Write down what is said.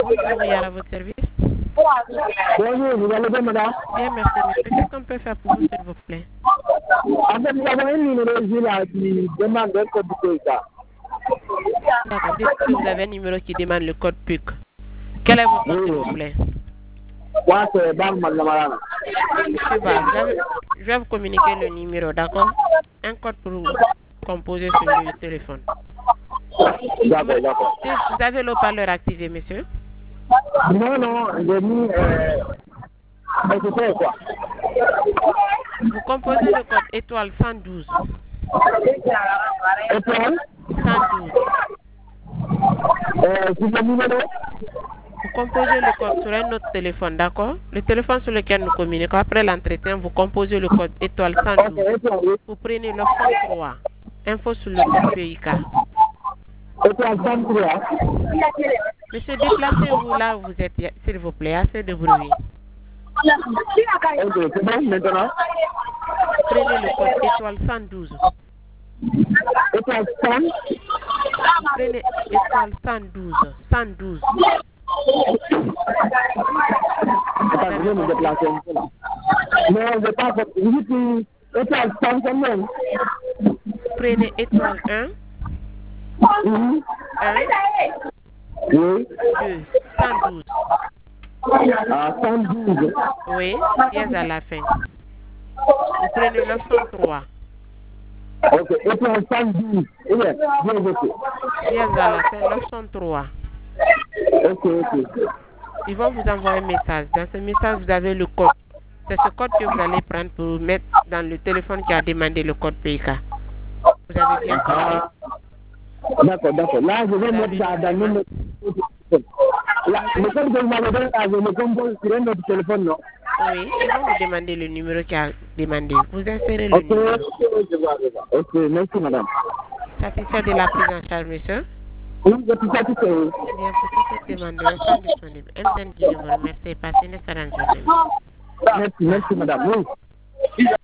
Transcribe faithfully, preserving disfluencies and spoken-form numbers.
Bonjour, Yara, à votre service. Bonjour, vous allez bien, madame? Bien, merci, monsieur. Qu'est-ce qu'on peut faire pour vous, s'il vous plaît? En fait, nous avons un numéro ici là qui demande un code de ça. D'accord. Dites que vous avez un numéro qui demande le code P U C. Quel est votre nom, s'il vous plaît? Moi, c'est Bam Malamarana. Monsieur Ba, vous avez- je vais vous communiquer le numéro, d'accord? Un code pour vous composer sur le téléphone. D'accord, d'accord. Vous avez le parleur activé, monsieur? Non, non, j'ai mis. Euh, c'est quoi? Vous composez le code étoile cent douze. Étoile? cent douze. Euh, c'est le numéro? Vous composez le code sur un autre téléphone, d'accord? Le téléphone sur lequel nous communiquons. Après l'entretien, vous composez le code étoile cent douze. Ok, étoile. Vous prenez l'option trois. Info sur le code P I K. Étoile cent trois. Monsieur, déplacez-vous là où vous êtes, s'il vous plaît. Assez de bruit. Ok, c'est bon maintenant? Prenez le code étoile cent douze. Étoile cent. Prenez étoile cent douze. cent douze. Attends, je vais me déplacer un peu là. Non, je n'ai pas fait. J'ai pris étoile cent quand même. Prenez étoile un. Mhm. un. Oui. deux. cent douze. Ah, cent douze. Oui, dièse à la fin. Vous prenez l'option trois. Ok, étoile cent douze. Eh bien, bien voté. Dièse à la fin, l'option trois. Ok, ok. Ils vont vous envoyer un message. Dans ce message, vous avez le code. C'est ce code que vous allez prendre pour mettre dans le téléphone qui a demandé le code P I K. Vous avez bien compris? Ah, d'accord, d'accord. Là, je vais mettre ça dans notre téléphone. Là, le code que vous m'avez donné, là, je le compose sur un autre téléphone, non? Oui, ils vont vous demander le numéro qui a demandé. Vous insérez le Ok, numéro. je vois, je vois. Ok, merci, madame. Satisfait de la prise en charge, monsieur? Oui, je suis satisfait. Bien, pour toute cette demande, restons disponibles. M T N vous remercie. Passez une excellente journée. Merci, merci, madame. Oui.